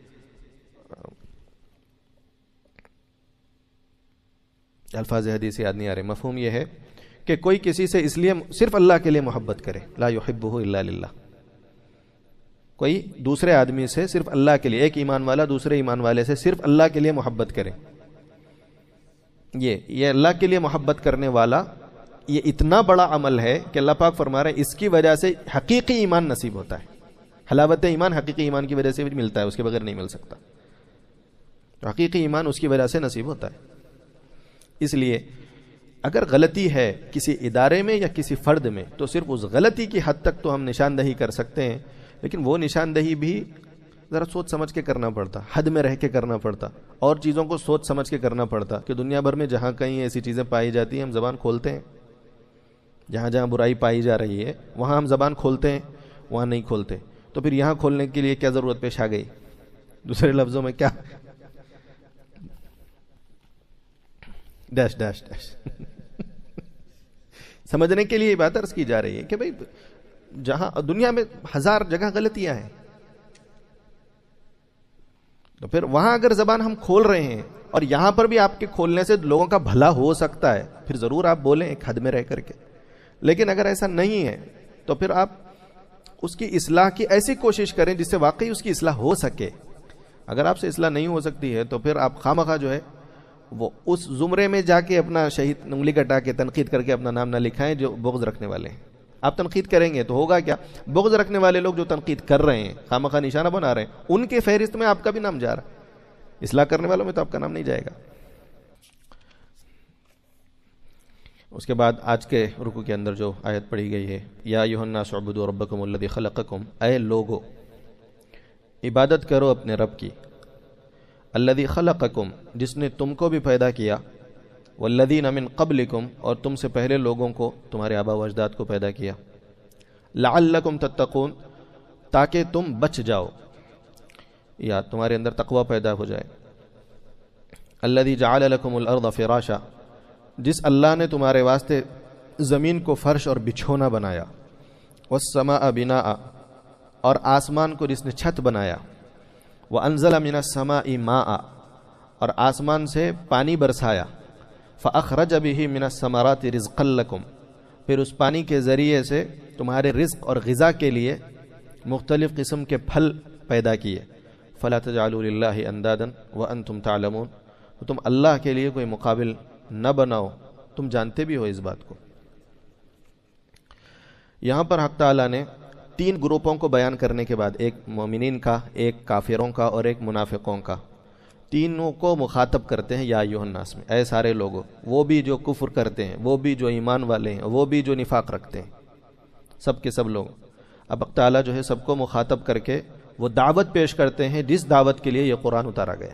الفاظ حدیث یاد نہیں آ رہے، مفہوم یہ ہے کہ کوئی کسی سے اس لیے صرف اللہ کے لیے محبت کرے، لا یحبہ الا للہ، کوئی دوسرے آدمی سے صرف اللہ کے لیے، ایک ایمان والا دوسرے ایمان والے سے صرف اللہ کے لیے محبت کرے، یہ اللہ کے لیے محبت کرنے والا یہ اتنا بڑا عمل ہے کہ اللہ پاک فرما رہے ہیں اس کی وجہ سے حقیقی ایمان نصیب ہوتا ہے۔ حلاوت ایمان حقیقی ایمان کی وجہ سے بھی ملتا ہے، اس کے بغیر نہیں مل سکتا، حقیقی ایمان اس کی وجہ سے نصیب ہوتا ہے۔ اس لیے اگر غلطی ہے کسی ادارے میں یا کسی فرد میں تو صرف اس غلطی کی حد تک تو ہم نشاندہی کر سکتے ہیں، لیکن وہ نشاندہی بھی ذرا سوچ سمجھ کے کرنا پڑتا، حد میں رہ کے کرنا پڑتا، اور چیزوں کو سوچ سمجھ کے کرنا پڑتا کہ دنیا بھر میں جہاں کہیں ایسی چیزیں پائی جاتی ہیں ہم زبان کھولتے ہیں، جہاں جہاں برائی پائی جا رہی ہے وہاں ہم زبان کھولتے ہیں، وہاں نہیں کھولتے، تو پھر یہاں کھولنے کے لیے کیا ضرورت پیش آ گئی؟ دوسرے لفظوں میں کیا ڈیش ڈیش ڈیش سمجھنے کے لیے بات عرض کی جا رہی ہے کہ بھئی جہاں دنیا میں ہزار جگہ غلطیاں ہیں، تو پھر وہاں اگر زبان ہم کھول رہے ہیں اور یہاں پر بھی آپ کے کھولنے سے لوگوں کا بھلا ہو سکتا ہے، پھر ضرور آپ بولیں ایک حد میں رہ کر کے. لیکن اگر ایسا نہیں ہے تو پھر آپ اس کی اصلاح کی ایسی کوشش کریں جس سے واقعی اس کی اصلاح ہو سکے. اگر آپ سے اصلاح نہیں ہو سکتی ہے تو پھر آپ خواہ جو ہے وہ اس زمرے میں جا کے اپنا شہید انگلی کٹا کے تنقید کر کے اپنا نام نہ لکھائیں جو بغض رکھنے والے ہیں. آپ تنقید کریں گے تو ہوگا کیا؟ بغض رکھنے والے لوگ جو تنقید کر رہے ہیں، خواہ نشانہ بنا رہے ہیں، ان کے فہرست میں آپ کا بھی نام جا رہا ہے، اصلاح کرنے والوں میں تو آپ کا نام نہیں جائے گا. اس کے بعد آج کے رکوع کے اندر جو آیت پڑھی گئی ہے، یا ایھا الناس اعبدوا ربکم الذی خلقکم، اے لوگو عبادت کرو اپنے رب کی، الذی خلقکم جس نے تم کو بھی پیدا کیا، والذین من قبلکم اور تم سے پہلے لوگوں کو، تمہارے آبا و اجداد کو پیدا کیا، لعلکم تتقون تاکہ تم بچ جاؤ یا تمہارے اندر تقوی پیدا ہو جائے. الذی جعل لکم الارض فراشا جس اللہ نے تمہارے واسطے زمین کو فرش اور بچھونا بنایا، والسماء بناء اور آسمان کو جس نے چھت بنایا، وانزل من السماء ماء اور آسمان سے پانی برسایا، فاخرج به من الثمرات رزقا لکم پھر اس پانی کے ذریعے سے تمہارے رزق اور غذا کے لیے مختلف قسم کے پھل پیدا کیے. فلا تجعلوا للہ اندادا وانتم تعلمون تو تم اللہ کے لیے کوئی مقابل نہ بناؤ، تم جانتے بھی ہو اس بات کو. یہاں پر حق تعالیٰ نے تین گروپوں کو بیان کرنے کے بعد، ایک مومنین کا، ایک کافروں کا اور ایک منافقوں کا، تینوں کو مخاطب کرتے ہیں یا ایھا الناس میں، اے سارے لوگوں، وہ بھی جو کفر کرتے ہیں، وہ بھی جو ایمان والے ہیں، وہ بھی جو نفاق رکھتے ہیں، سب کے سب لوگ. اب حق تعالیٰ جو ہے سب کو مخاطب کر کے وہ دعوت پیش کرتے ہیں جس دعوت کے لیے یہ قرآن اتارا گیا.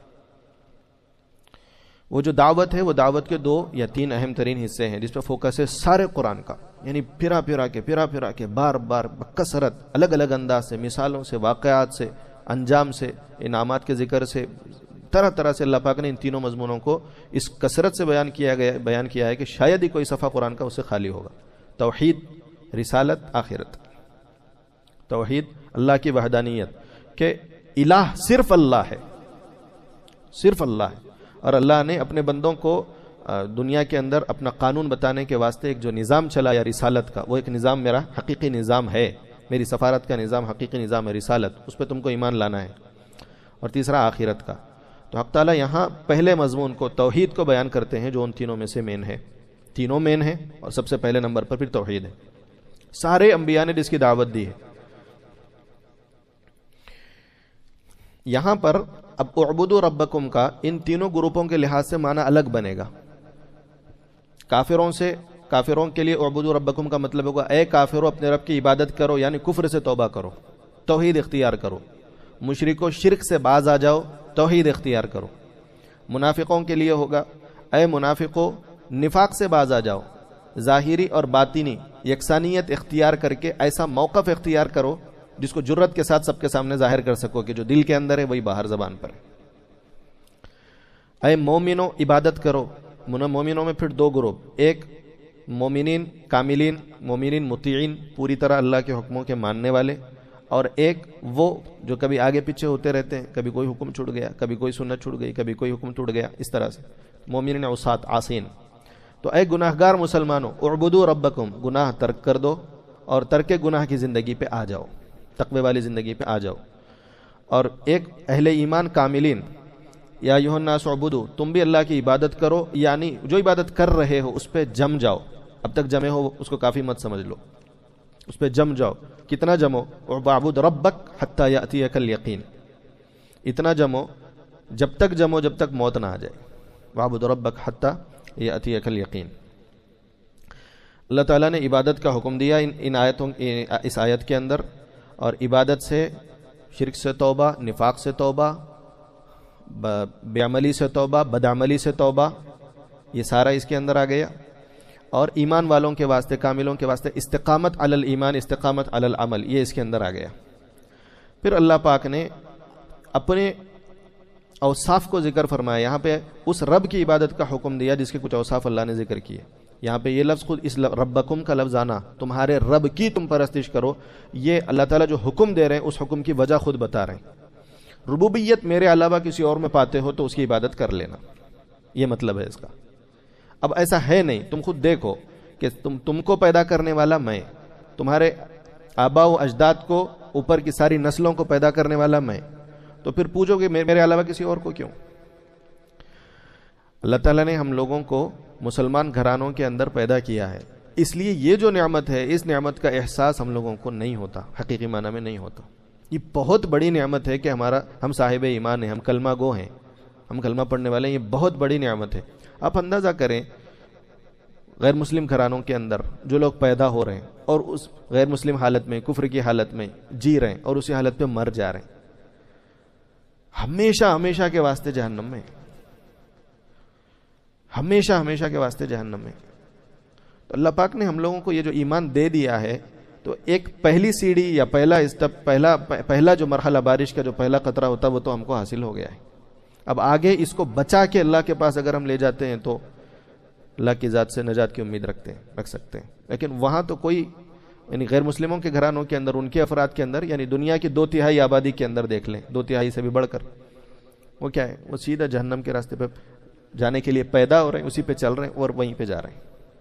وہ جو دعوت ہے وہ دعوت کے 2 یا 3 اہم ترین حصے ہیں جس پہ فوکس ہے سارے قرآن کا، یعنی پھرا پھرا کے بار بار بکثرت الگ الگ انداز سے، مثالوں سے، واقعات سے، انجام سے، انعامات کے ذکر سے، طرح طرح سے اللہ پاک نے ان تینوں مضمونوں کو اس کثرت سے بیان کیا ہے کہ شاید ہی کوئی صفحہ قرآن کا اس سے خالی ہوگا. توحید، رسالت، آخرت. توحید، اللہ کی وحدانیت کہ الہ صرف اللہ ہے، صرف اللہ ہے، اور اللہ نے اپنے بندوں کو دنیا کے اندر اپنا قانون بتانے کے واسطے ایک جو نظام چلایا رسالت کا، وہ ایک نظام میرا حقیقی نظام ہے، میری سفارت کا نظام حقیقی نظام ہے رسالت، اس پہ تم کو ایمان لانا ہے. اور تیسرا آخرت کا. تو حق تعالیٰ یہاں پہلے مضمون کو، توحید کو بیان کرتے ہیں جو ان تینوں میں سے مین ہے. تینوں مین ہیں اور سب سے پہلے نمبر پر پھر توحید ہے. سارے انبیاء نے جس کی دعوت دی ہے. یہاں پر اب اعبدوا ربکم کا ان تینوں گروپوں کے لحاظ سے معنی الگ بنے گا. کافروں کے لیے اعبدوا ربکم کا مطلب ہوگا اے کافروں اپنے رب کی عبادت کرو، یعنی کفر سے توبہ کرو، توحید اختیار کرو. مشرکو شرک سے باز آ جاؤ، توحید اختیار کرو. منافقوں کے لیے ہوگا اے منافقو نفاق سے باز آ جاؤ، ظاہری اور باطنی یکسانیت اختیار کر کے ایسا موقف اختیار کرو جس کو جرت کے ساتھ سب کے سامنے ظاہر کر سکو کہ جو دل کے اندر ہے وہی باہر زبان پر ہے. اے مومنو عبادت کرو. مومنوں میں پھر 2 گروپ، ایک مومنین کاملین، مومنین مطیعین، پوری طرح اللہ کے حکموں کے ماننے والے، اور ایک وہ جو کبھی آگے پیچھے ہوتے رہتے ہیں، کبھی کوئی حکم چھوٹ گیا، کبھی کوئی سنت چھوٹ گئی، کبھی کوئی حکم چھوٹ گیا، اس طرح سے مومنین عصات عاصین. تو اے گناہگار مسلمانوں اعبدوا ربکم، گناہ ترک کر دو اور ترک گناہ کی زندگی پہ آ جاؤ، تقوی والی زندگی پہ آ جاؤ. اور ایک اہل ایمان کاملین، یا ایھا الناس اعبدوا، تم بھی اللہ کی عبادت کرو، یعنی جو عبادت کر رہے ہو اس پہ جم جاؤ. اب تک جمے ہو اس کو کافی مت سمجھ لو، اس پہ جم جاؤ. کتنا جمو؟ وَاعْبُدْ رَبَّكَ حَتَّى يَأْتِيَكَ الْيَقِينُ، اتنا جمو جب تک موت نہ آ جائے. وَاعْبُدْ رَبَّكَ حَتَّى یأتیک الیقین۔ اللہ تعالیٰ نے عبادت کا حکم دیا ان آیتوں اس آیت کے اندر، اور عبادت سے شرک سے توبہ، نفاق سے توبہ، بے عملی سے توبہ، بدعملی سے توبہ، یہ سارا اس کے اندر آ گیا۔ اور ایمان والوں کے واسطے، کاملوں کے واسطے استقامت علی الایمان، استقامت علی العمل، یہ اس کے اندر آ گیا۔ پھر اللہ پاک نے اپنے اوصاف کو ذکر فرمایا، یہاں پہ اس رب کی عبادت کا حکم دیا جس کے کچھ اوصاف اللہ نے ذکر کیے۔ یہاں پہ یہ لفظ خود اس ربکم کا لفظ آنا، تمہارے رب کی تم پرستش کرو، یہ اللہ تعالیٰ جو حکم دے رہے ہیں اس حکم کی وجہ خود بتا رہے ہیں۔ ربوبیت میرے علاوہ کسی اور میں پاتے ہو تو اس کی عبادت کر لینا، یہ مطلب ہے اس کا۔ اب ایسا ہے نہیں، تم خود دیکھو کہ تم کو پیدا کرنے والا میں، تمہارے آباء و اجداد کو، اوپر کی ساری نسلوں کو پیدا کرنے والا میں، تو پھر پوچھو کہ میرے علاوہ کسی اور کو کیوں؟ اللہ تعالیٰ نے ہم لوگوں کو مسلمان گھرانوں کے اندر پیدا کیا ہے، اس لیے یہ جو نعمت ہے اس نعمت کا احساس ہم لوگوں کو نہیں ہوتا، حقیقی معنی میں نہیں ہوتا۔ یہ بہت بڑی نعمت ہے کہ ہم صاحب ایمان ہیں، ہم کلمہ گو ہیں، ہم کلمہ پڑھنے والے ہیں، یہ بہت بڑی نعمت ہے۔ آپ اندازہ کریں غیر مسلم گھرانوں کے اندر جو لوگ پیدا ہو رہے ہیں اور اس غیر مسلم حالت میں، کفر کی حالت میں جی رہے ہیں اور اسی حالت پہ مر جا رہے ہیں، ہمیشہ ہمیشہ کے واسطے جہنم میں، ہمیشہ ہمیشہ کے واسطے جہنم میں۔ تو اللہ پاک نے ہم لوگوں کو یہ جو ایمان دے دیا ہے، تو ایک پہلی سیڑھی یا پہلا اسٹیپ، پہلا جو مرحلہ، بارش کا جو پہلا قطرہ ہوتا ہے وہ تو ہم کو حاصل ہو گیا ہے۔ اب آگے اس کو بچا کے اللہ کے پاس اگر ہم لے جاتے ہیں تو اللہ کی ذات سے نجات کی امید رکھ سکتے ہیں۔ لیکن وہاں تو کوئی، یعنی غیر مسلموں کے گھرانوں کے اندر، ان کے افراد کے اندر، یعنی دنیا کی 2/3 آبادی کے اندر دیکھ لیں، 2/3 سے بھی بڑھ کر، وہ کیا ہے؟ وہ سیدھا جہنم کے راستے پہ جانے کے لیے پیدا ہو رہے ہیں، اسی پہ چل رہے ہیں اور وہیں پہ جا رہے ہیں۔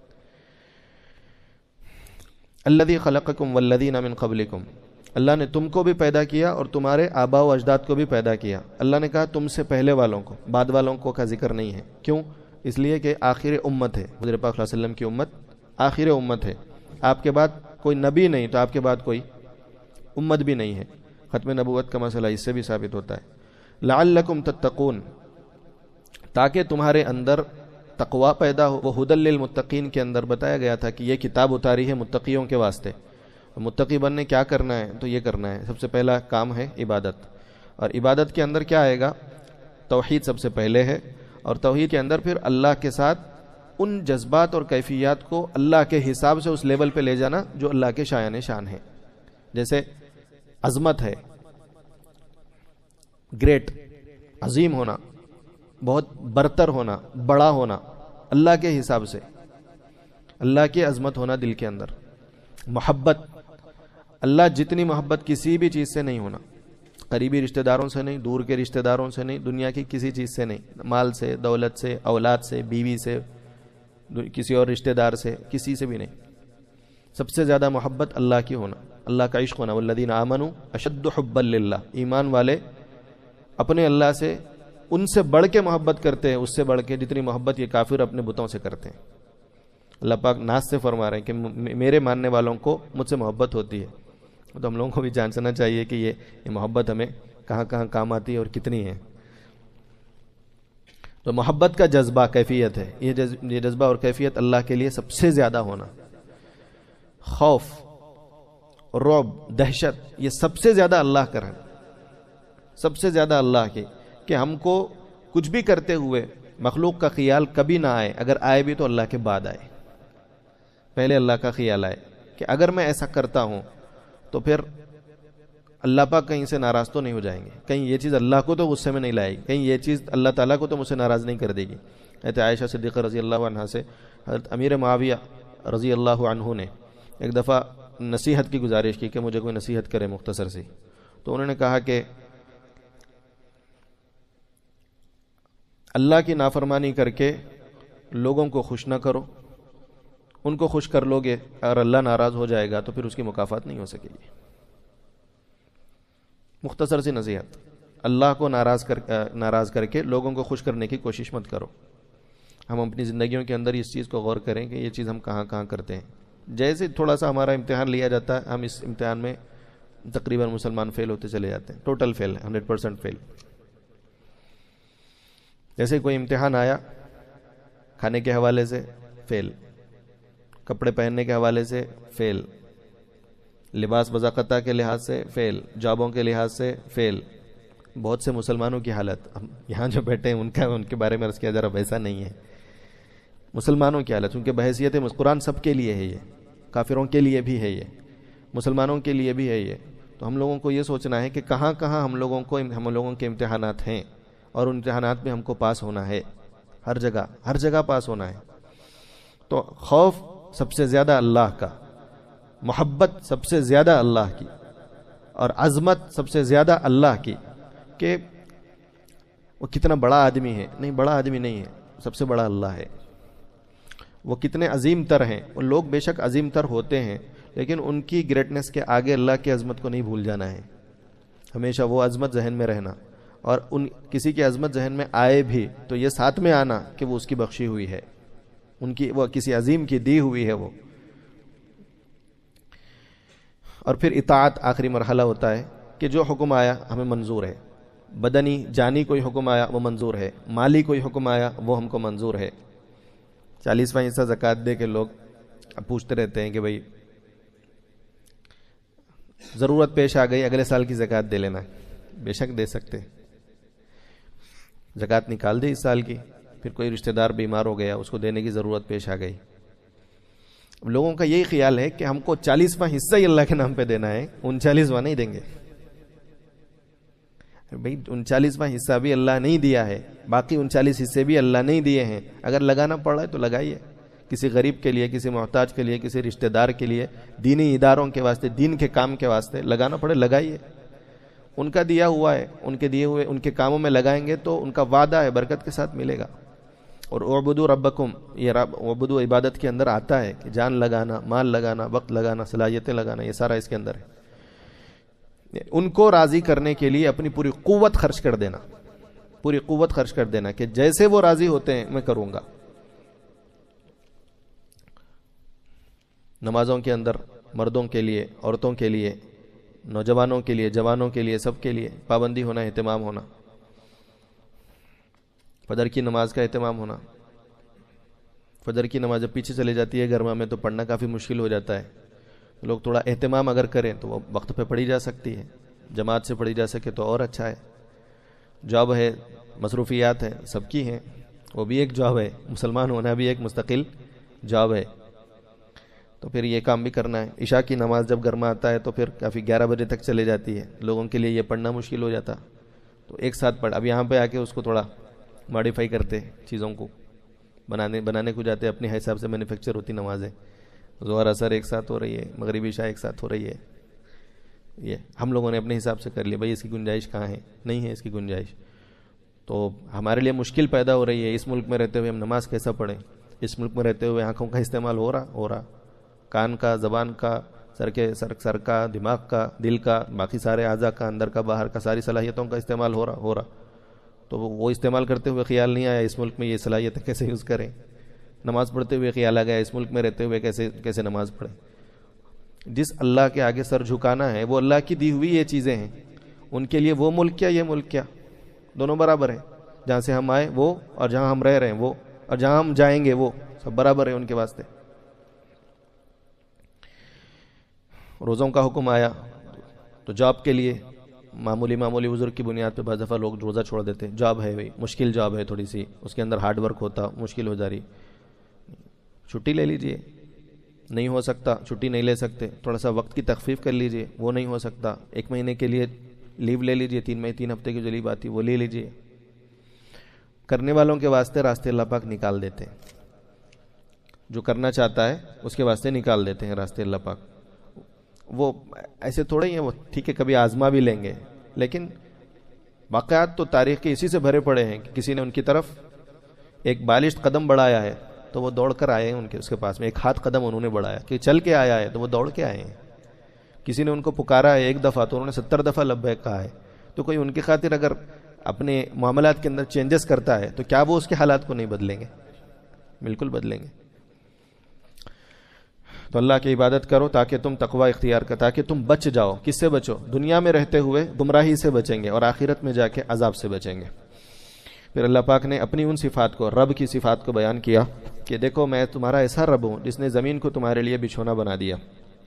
الذی خلقکم والذین من قبلکم، اللہ نے تم کو بھی پیدا کیا اور تمہارے آباء و اجداد کو بھی پیدا کیا۔ اللہ نے کہا تم سے پہلے والوں کو، بعد والوں کو کا ذکر نہیں ہے۔ کیوں؟ اس لیے کہ آخر امت ہے، حضور پاک صلی اللہ علیہ وسلم کی امت آخر امت ہے، آپ کے بعد کوئی نبی نہیں تو آپ کے بعد کوئی امت بھی نہیں ہے۔ ختم نبوت کا مسئلہ اس سے بھی ثابت ہوتا ہے۔ لعلکم تتقون، تاکہ تمہارے اندر تقوی پیدا ہو۔ وہ ھدی للمتقین کے اندر بتایا گیا تھا کہ یہ کتاب اتاری ہے متقیوں کے واسطے۔ متقی بننے کیا کرنا ہے؟ تو یہ کرنا ہے، سب سے پہلا کام ہے عبادت، اور عبادت کے اندر کیا آئے گا؟ توحید سب سے پہلے ہے، اور توحید کے اندر پھر اللہ کے ساتھ ان جذبات اور کیفیات کو اللہ کے حساب سے اس لیول پہ لے جانا جو اللہ کے شایان شان ہے۔ جیسے عظمت ہے، گریٹ، عظیم ہونا، بہت برتر ہونا، بڑا ہونا، اللہ کے حساب سے، اللہ کی عظمت ہونا دل کے اندر۔ محبت، اللہ جتنی محبت کسی بھی چیز سے نہیں ہونا، قریبی رشتہ داروں سے نہیں، دور کے رشتہ داروں سے نہیں، دنیا کی کسی چیز سے نہیں، مال سے، دولت سے، اولاد سے، بیوی سے، کسی اور رشتہ دار سے، کسی سے بھی نہیں۔ سب سے زیادہ محبت اللہ کی ہونا، اللہ کا عشق ہونا۔ والذین آمنوا اشد حبا للہ، ایمان والے اپنے اللہ سے ان سے بڑھ کے محبت کرتے ہیں، اس سے بڑھ کے جتنی محبت یہ کافر اپنے بتوں سے کرتے ہیں۔ اللہ پاک ناز سے فرما رہے ہیں کہ میرے ماننے والوں کو مجھ سے محبت ہوتی ہے۔ تو ہم لوگوں کو بھی جاننا چاہیے کہ یہ محبت ہمیں کہاں کہاں کام آتی ہے اور کتنی ہے۔ تو محبت کا جذبہ، کیفیت ہے، یہ جذبہ اور کیفیت اللہ کے لیے سب سے زیادہ ہونا۔ خوف، رعب، دہشت، یہ سب سے زیادہ اللہ کا ہے، سب سے زیادہ اللہ کی، کہ ہم کو کچھ بھی کرتے ہوئے مخلوق کا خیال کبھی نہ آئے، اگر آئے بھی تو اللہ کے بعد آئے، پہلے اللہ کا خیال آئے کہ اگر میں ایسا کرتا ہوں تو پھر اللہ پاک کہیں سے ناراض تو نہیں ہو جائیں گے، کہیں یہ چیز اللہ کو تو غصے میں نہیں لائے گی، کہیں یہ چیز اللہ تعالیٰ کو تو مجھ سے ناراض نہیں کر دے گی۔ حضرت عائشہ صدیقہ رضی اللہ عنہا سے حضرت امیر معاویہ رضی اللہ عنہ نے ایک دفعہ نصیحت کی گزارش کی کہ مجھے کوئی نصیحت کرے مختصر سی، تو انہوں نے کہا کہ اللہ کی نافرمانی کر کے لوگوں کو خوش نہ کرو، ان کو خوش کر لو گے، اگر اللہ ناراض ہو جائے گا تو پھر اس کی مکافات نہیں ہو سکے گی۔ مختصر سی نصیحت، اللہ کو ناراض کر کے لوگوں کو خوش کرنے کی کوشش مت کرو۔ ہم اپنی زندگیوں کے اندر اس چیز کو غور کریں کہ یہ چیز ہم کہاں کہاں کرتے ہیں۔ جیسے تھوڑا سا ہمارا امتحان لیا جاتا ہے، ہم اس امتحان میں تقریباً مسلمان فیل ہوتے چلے جاتے ہیں، ٹوٹل فیل، 100% فیل۔ جیسے کوئی امتحان آیا کھانے کے حوالے سے فیل، کپڑے پہننے کے حوالے سے فیل، لباس بضاقتہ کے لحاظ سے فیل، جابوں کے لحاظ سے فیل. بہت سے مسلمانوں کی حالت، ہم یہاں جو بیٹھے ہیں ان کے بارے میں عرض کیا جا رہا ویسا نہیں ہے. مسلمانوں کی حالت، کیونکہ بحیثیت قرآن سب کے لیے ہے، یہ کافروں کے لیے بھی ہے، یہ مسلمانوں کے لیے بھی ہے یہ. تو ہم لوگوں کو یہ سوچنا ہے کہ کہاں کہاں ہم لوگوں کے امتحانات ہیں، اور ان امتحانات میں ہم کو پاس ہونا ہے. ہر جگہ پاس ہونا ہے. تو خوف سب سے زیادہ اللہ کا، محبت سب سے زیادہ اللہ کی، اور عظمت سب سے زیادہ اللہ کی. کہ وہ کتنا بڑا آدمی ہے، نہیں بڑا آدمی نہیں ہے، سب سے بڑا اللہ ہے. وہ کتنے عظیم تر ہیں. وہ لوگ بے شک عظیم تر ہوتے ہیں، لیکن ان کی گریٹنس کے آگے اللہ کی عظمت کو نہیں بھول جانا ہے. ہمیشہ وہ عظمت ذہن میں رہنا، اور کسی کی عظمت ذہن میں آئے بھی تو یہ ساتھ میں آنا کہ وہ اس کی بخشی ہوئی ہے، وہ کسی عظیم کی دی ہوئی ہے وہ. اور پھر اطاعت آخری مرحلہ ہوتا ہے کہ جو حکم آیا ہمیں منظور ہے. بدنی جانی کوئی حکم آیا وہ منظور ہے، مالی کوئی حکم آیا وہ ہم کو منظور ہے. 40واں حصہ زکوٰۃ دے کے لوگ اب پوچھتے رہتے ہیں کہ بھائی ضرورت پیش آ گئی اگلے سال کی زکوٰۃ دے لینا. بے شک دے سکتے، زکوٰۃ نکال دی اس سال کی، پھر کوئی رشتہ دار بیمار ہو گیا، اس کو دینے کی ضرورت پیش آ گئی. لوگوں کا یہی خیال ہے کہ ہم کو 40واں حصہ ہی اللہ کے نام پہ دینا ہے، 39واں نہیں دیں گے. بھائی 39واں حصہ بھی اللہ نہیں دیا ہے، باقی 39 حصے بھی اللہ نہیں دیے ہیں. اگر لگانا پڑ رہا ہے تو لگائیے، کسی غریب کے لیے، کسی محتاج کے لیے، کسی رشتہ دار کے لیے، دینی اداروں کے واسطے، دین کے کام کے واسطے لگانا پڑے لگائیے. ان کا دیا ہوا ہے، ان کے دیے ہوئے ان کے کاموں میں لگائیں گے تو ان کا وعدہ ہے برکت کے ساتھ ملے گا. اور اعبدوا ربکم، یہ اعبدوا عبادت کے اندر آتا ہے کہ جان لگانا، مال لگانا، وقت لگانا، صلاحیتیں لگانا، یہ سارا اس کے اندر ہے. ان کو راضی کرنے کے لیے اپنی پوری قوت خرچ کر دینا، پوری قوت خرچ کر دینا کہ جیسے وہ راضی ہوتے ہیں میں کروں گا. نمازوں کے اندر مردوں کے لیے، عورتوں کے لیے، نوجوانوں کے لیے، جوانوں کے لیے، سب کے لیے پابندی ہونا، اہتمام ہونا. فجر کی نماز کا اہتمام ہونا. فجر کی نماز جب پیچھے چلے جاتی ہے گرما میں تو پڑھنا کافی مشکل ہو جاتا ہے. لوگ تھوڑا اہتمام اگر کریں تو وہ وقت پہ پڑھی جا سکتی ہے، جماعت سے پڑھی جا سکے تو اور اچھا ہے. جاب ہے، مصروفیات ہیں، سب کی ہیں، وہ بھی ایک جاب ہے. مسلمان ہونا بھی ایک مستقل جاب ہے، تو پھر یہ کام بھی کرنا ہے. عشاء کی نماز جب گرما آتا ہے تو پھر کافی 11 بجے تک چلے جاتی ہے، لوگوں کے لیے یہ پڑھنا مشکل ہو جاتا. تو ایک ساتھ پڑھ، اب یہاں پہ آ کے اس کو تھوڑا ماڈیفائی کرتے، چیزوں کو بنانے کو جاتے، اپنے حساب سے مینوفیکچر ہوتی نمازیں. ظہر اثر ایک ساتھ ہو رہی ہے، مغربی عشاء ایک ساتھ ہو رہی ہے. یہ ہم لوگوں نے اپنے حساب سے کر لیا. بھائی اس کی گنجائش کہاں ہے؟ نہیں ہے اس کی گنجائش. تو ہمارے لیے مشکل پیدا ہو رہی ہے. اس ملک میں رہتے ہوئے ہم نماز کیسا پڑھیں؟ اس ملک میں رہتے ہوئے آنکھوں کا استعمال ہو رہا، کان کا، زبان کا، سر کا، دماغ کا، دل کا، باقی سارے اعضاء کا، اندر کا، باہر کا، ساری صلاحیتوں کا استعمال ہو رہا. تو وہ استعمال کرتے ہوئے خیال نہیں آیا اس ملک میں یہ صلاحیتیں کیسے یوز کریں. نماز پڑھتے ہوئے خیال آ گیا اس ملک میں رہتے ہوئے کیسے نماز پڑھیں. جس اللہ کے آگے سر جھکانا ہے وہ اللہ کی دی ہوئی یہ چیزیں ہیں. ان کے لیے وہ ملک کیا، یہ ملک کیا، دونوں برابر ہیں. جہاں سے ہم آئے وہ، اور جہاں ہم رہ رہے ہیں وہ، اور جہاں ہم جائیں گے وہ، سب برابر ہیں ان کے واسطے. روزوں کا حکم آیا تو جاب کے لیے معمولی عذر کی بنیاد پہ بعض دفعہ لوگ روزہ چھوڑ دیتے. جاب ہے بھائی، مشکل جاب ہے تھوڑی سی، اس کے اندر ہارڈ ورک ہوتا، مشکل ہو جا رہی، چھٹی لے لیجئے. نہیں ہو سکتا، چھٹی نہیں لے سکتے، تھوڑا سا وقت کی تخفیف کر لیجئے. وہ نہیں ہو سکتا، 1 مہینے کے لیے لیو لے لیجئے، 3 ہفتے کی جو لیو آتی وہ لے لیجئے. کرنے والوں کے واسطے راستے اللہ پاک نکال دیتے ہیں. جو کرنا چاہتا ہے اس کے واسطے نکال دیتے ہیں راستے اللہ پاک. وہ ایسے تھوڑے ہی ہیں، وہ ٹھیک ہے کبھی آزما بھی لیں گے، لیکن واقعات تو تاریخ کے اسی سے بھرے پڑے ہیں کہ کسی نے ان کی طرف ایک بالشت قدم بڑھایا ہے تو وہ دوڑ کر آئے ہیں اس کے پاس میں. 1 ہاتھ قدم انہوں نے بڑھایا کہ چل کے آیا ہے تو وہ دوڑ کے آئے ہیں. کسی نے ان کو پکارا ہے 1 دفعہ تو انہوں نے 70 دفعہ لبیک کہا ہے. تو کوئی ان کی خاطر اگر اپنے معاملات کے اندر چینجز کرتا ہے تو کیا وہ اس کے حالات کو نہیں بدلیں گے؟ بالکل بدلیں گے. تو اللہ کی عبادت کرو تاکہ تم تقوی اختیار کرو، تاکہ تم بچ جاؤ. کس سے بچو؟ دنیا میں رہتے ہوئے گمراہی سے بچیں گے اور آخرت میں جا کے عذاب سے بچیں گے. پھر اللہ پاک نے اپنی ان صفات کو، رب کی صفات کو بیان کیا کہ دیکھو میں تمہارا ایسا رب ہوں جس نے زمین کو تمہارے لیے بچھونا بنا دیا.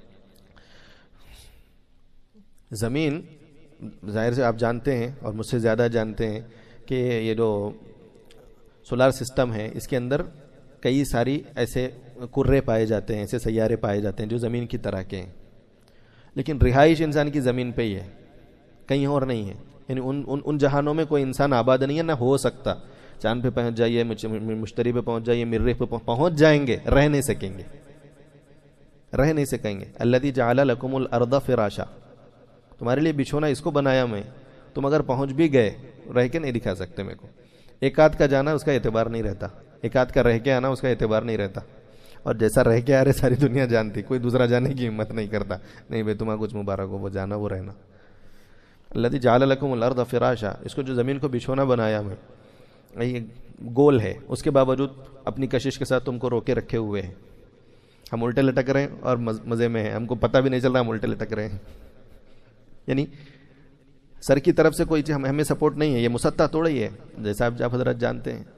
زمین ظاہر سے آپ جانتے ہیں اور مجھ سے زیادہ جانتے ہیں کہ یہ جو سولار سسٹم ہے اس کے اندر کئی ساری ایسے کرے پائے جاتے ہیں، ایسے سیارے پائے جاتے ہیں جو زمین کی طرح کے ہیں، لیکن رہائش انسان کی زمین پہ ہی ہے، کہیں اور نہیں ہے. یعنی ان جہانوں میں کوئی انسان آباد نہیں ہے، نہ ہو سکتا. چاند پہ پہنچ جائیے، مشتری پہ پہنچ جائیے، مریخ پہ پہنچ جائیں گے، رہ نہیں سکیں گے، رہ نہیں سکیں گے. الذی جعل لکم الارض فراشا، تمہارے لیے بچھونا اس کو بنایا میں. تم اگر پہنچ بھی گئے، رہ کے نہیں دکھا سکتے میرے کو. ایک آدھ کا جانا اس کا اعتبار نہیں رہتا، ایک آدھ کا رہ کے آنا اس کا اعتبار نہیں رہتا. اور جیسا رہ کے آ رہے ساری دنیا جانتی، کوئی دوسرا جانے کی ہمت نہیں کرتا. نہیں بھائی تمہارا کچھ مبارک ہو، وہ جانا وہ رہنا. الذی جعل لکم الارض فراشا، اس کو جو زمین کو بچھونا بنایا میں، یہ گول ہے، اس کے باوجود اپنی کشش کے ساتھ تم کو روکے رکھے ہوئے ہیں. ہم الٹے لٹک رہے ہیں اور مزے میں ہیں، ہم کو پتہ بھی نہیں چل رہا ہم الٹے لٹک رہے ہیں. یعنی سر کی طرف سے کوئی چیز ہمیں سپورٹ نہیں ہے، یہ مسطح توڑی ہے جیسا آپ حضرات جانتے ہیں.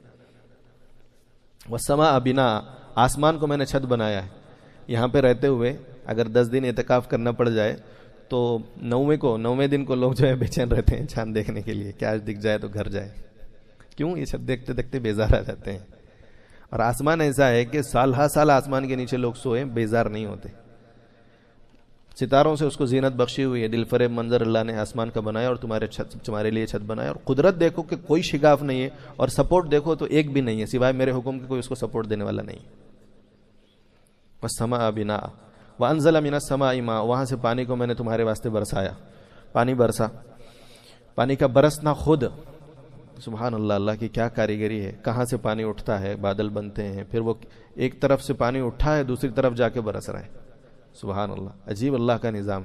والسماء بناء، آسمان کو میں نے چھت بنایا ہے. یہاں پہ رہتے ہوئے اگر 10 دن اعتکاف کرنا پڑ جائے تو 9ویں دن کو لوگ جو ہے بے چین رہتے ہیں چاند دیکھنے کے لیے کہ آج دکھ جائے تو گھر جائے. کیوں؟ یہ چھت دیکھتے دیکھتے بیزار آ جاتے ہیں. اور آسمان ایسا ہے کہ سال ہر سال آسمان کے نیچے لوگ سوئے بیزار نہیں ہوتے. ستاروں سے اس کو زینت بخشی ہوئی ہے، دل فریب منظر اللہ نے آسمان کا بنایا اور تمہارے لیے چھت بنایا. اور قدرت دیکھو کہ کوئی شگاف نہیں ہے، اور سپورٹ دیکھو تو ایک بھی نہیں ہے سوائے میرے حکم کے، کوئی اس کو سپورٹ دینے والا نہیں. والسماء بناء وانزل من السماء ماء، وہاں سے پانی کو میں نے تمہارے واسطے برسایا. پانی برسا، پانی کا برسنا خود سبحان اللہ، اللہ کی کیا کاریگری ہے. کہاں سے پانی اٹھتا ہے، بادل بنتے ہیں، پھر وہ ایک طرف سے پانی اٹھا ہے دوسری طرف جا کے برس رہا ہے. سبحان اللہ، عجیب اللہ کا نظام.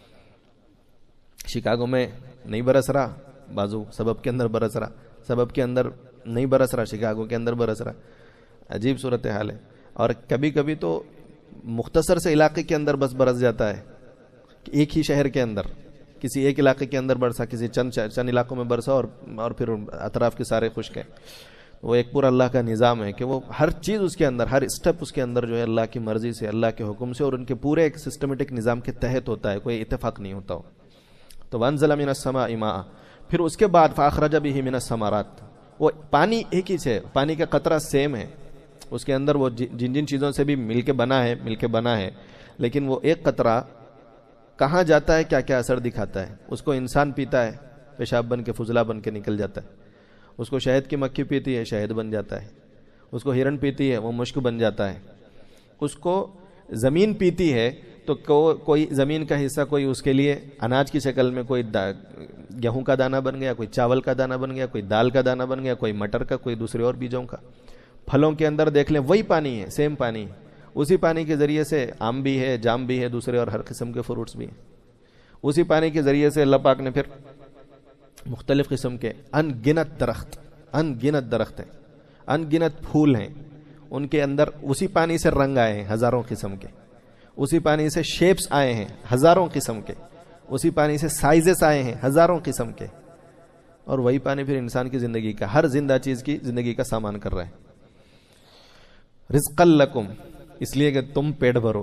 شکاگو میں نہیں برس رہا، بازو سبب کے اندر برس رہا، سبب کے اندر نہیں برس رہا، شکاگو کے اندر برس رہا. عجیب صورتحال ہے. اور کبھی کبھی تو مختصر سے علاقے کے اندر بس برس جاتا ہے، ایک ہی شہر کے اندر کسی ایک علاقے کے اندر برسا، کسی چند علاقوں میں برسا، اور پھر اطراف کے سارے خشک ہیں. وہ ایک پورا اللہ کا نظام ہے کہ وہ ہر چیز اس کے اندر، ہر اسٹیپ اس کے اندر جو ہے اللہ کی مرضی سے، اللہ کے حکم سے، اور ان کے پورے ایک سسٹمیٹک نظام کے تحت ہوتا ہے، کوئی اتفاق نہیں ہوتا. تو وانزل من السماء ماء، پھر اس کے بعد فاخرج به من الثمرات، وہ پانی ایک ہی ہے، پانی کا قطرہ سیم ہے، اس کے اندر وہ جن چیزوں سے بھی مل کے بنا ہے، لیکن وہ ایک قطرہ کہاں جاتا ہے، کیا کیا اثر دکھاتا ہے. اس کو انسان پیتا ہے، پیشاب بن کے فضلہ بن کے نکل جاتا ہے. اس کو شہد کی مکھی پیتی ہے، شہد بن جاتا ہے. اس کو ہرن پیتی ہے، وہ مشک بن جاتا ہے. اس کو زمین پیتی ہے تو کوئی زمین کا حصہ کوئی اس کے لیے اناج کی شکل میں، کوئی گیہوں کا دانہ بن گیا، کوئی چاول کا دانہ بن گیا، کوئی دال کا دانہ بن گیا، کوئی مٹر کا، کوئی دوسرے اور بیجوں کا. پھلوں کے اندر دیکھ لیں وہی پانی ہے، سیم پانی. اسی پانی کے ذریعے سے آم بھی ہے، جام بھی ہے، دوسرے اور ہر قسم کے فروٹس بھی ہیں. اسی پانی کے ذریعے سے اللہ پاک نے پھر مختلف قسم کے ان گنت درخت ہیں، ان گنت پھول ہیں، ان کے اندر اسی پانی سے رنگ آئے ہیں ہزاروں قسم کے، اسی پانی سے شیپس آئے ہیں ہزاروں قسم کے، اسی پانی سے سائزز آئے ہیں ہزاروں قسم کے. اور وہی پانی پھر انسان کی زندگی کا، ہر زندہ چیز کی زندگی کا سامان کر رہا ہے. رزقا لکم، اس لیے کہ تم پیٹ بھرو.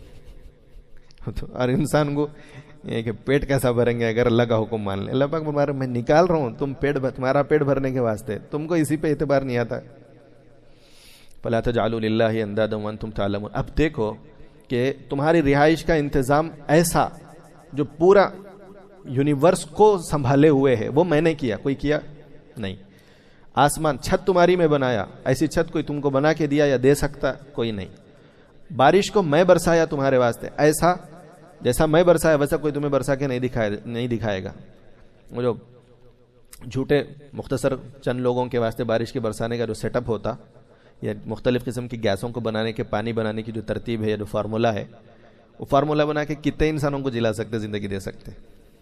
اور انسان کو یہ کہ پیٹ کیسا بھریں گے اگر اللہ کا حکم مان لیں. اللہ پاک فرماتا ہے میں نکال رہا ہوں تمہارا پیٹ بھرنے کے واسطے، تم کو اسی پہ اعتبار نہیں آتا. فلا تجعلوا للہ اندادا وانتم تعلمون. اب دیکھو کہ تمہاری رہائش کا انتظام ایسا جو پورا یونیورس کو سنبھالے ہوئے ہے، وہ میں نے کیا، کوئی کیا نہیں. آسمان، چھت تمہاری میں بنایا، ایسی چھت کوئی تم کو بنا کے دیا یا دے سکتا کوئی نہیں. بارش کو میں برسایا تمہارے واسطے، ایسا جیسا میں برسایا ویسا کوئی تمہیں برسا کے نہیں دکھائے گا. وہ جو جھوٹے مختصر چند لوگوں کے واسطے بارش کے برسانے کا جو سیٹ اپ ہوتا، یا مختلف قسم کی گیسوں کو بنانے کے، پانی بنانے کی جو ترتیب ہے یا جو فارمولا ہے، وہ فارمولا بنا کے کتنے انسانوں کو جلا سکتے، زندگی دے سکتے.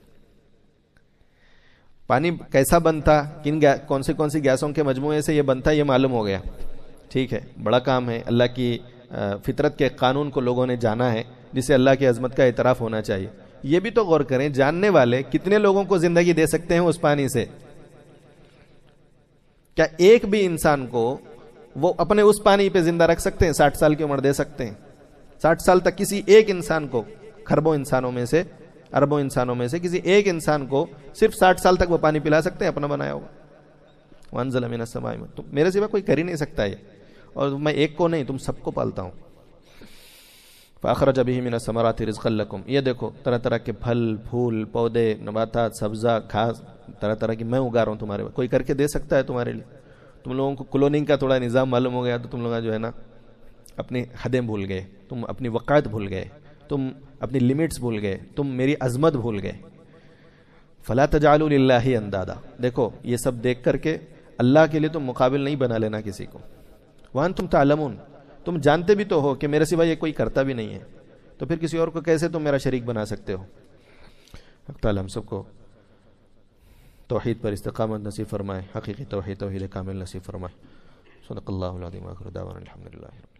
پانی کیسا بنتا، کون سی گیسوں کے مجموعے سے یہ بنتا، یہ معلوم ہو گیا. ٹھیک ہے، بڑا کام ہے. اللہ کی فطرت کے قانون کو لوگوں نے جانا ہے، جسے اللہ کی عظمت کا اعتراف ہونا چاہیے. یہ بھی تو غور کریں، جاننے والے کتنے لوگوں کو زندگی دے سکتے ہیں اس پانی سے. کیا ایک بھی انسان کو وہ اپنے اس پانی پہ زندہ رکھ سکتے ہیں؟ 60 سال کی عمر دے سکتے ہیں؟ 60 سال تک کسی ایک انسان کو، کھربوں انسانوں میں سے، اربوں انسانوں میں سے کسی ایک انسان کو صرف 60 سال تک وہ پانی پلا سکتے ہیں اپنا بنایا ہوگا؟ وانزل من السماء، تو میرے سوا کوئی کر ہی نہیں سکتا ہے، اور میں ایک کو نہیں، تم سب کو پالتا ہوں۔ فاخرج به من الثمرات رزقا لكم، یہ دیکھو طرح طرح کے پھل پھول پودے نباتات سبزہ گھاس طرح طرح کی میں اگا رہا ہوں تمہارے، کوئی کر کے دے سکتا ہے تمہارے لیے؟ تم لوگوں کو کلوننگ کا تھوڑا نظام معلوم ہو گیا تو تم لوگ جو ہے نا اپنی حدیں بھول گئے، تم اپنی وقائت بھول گئے، تم اپنی لیمٹس بھول گئے، تم میری عظمت بھول گئے۔ فلا تجعلوا للہ اندادا، دیکھو یہ سب دیکھ کر کے اللہ کے لیے تم مقابل نہیں بنا لینا کسی کو۔ وانتم تعلمون، تم جانتے بھی تو ہو کہ میرے سوا یہ کوئی کرتا بھی نہیں ہے، تو پھر کسی اور کو کیسے تم میرا شریک بنا سکتے ہو؟ حق تعالی ہم سب کو توحید پر استقامت نصیب فرمائے، حقیقی توحید کامل نصیب فرمائے۔ صدق اللہ العظیم، آخر دعوانا الحمدللہ۔